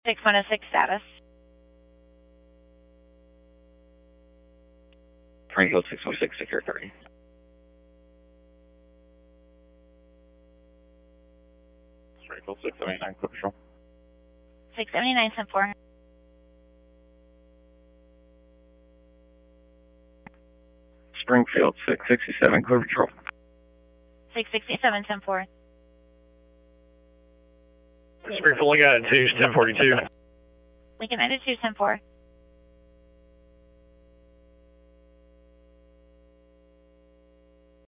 6106 status. Springfield 606, secure 30. Springfield 679, clear patrol. 679, 10-4. Springfield 667, clear patrol. 667, 10-4. Springfield, Lincoln Attitude 1042. Lincoln Attitude 10-4.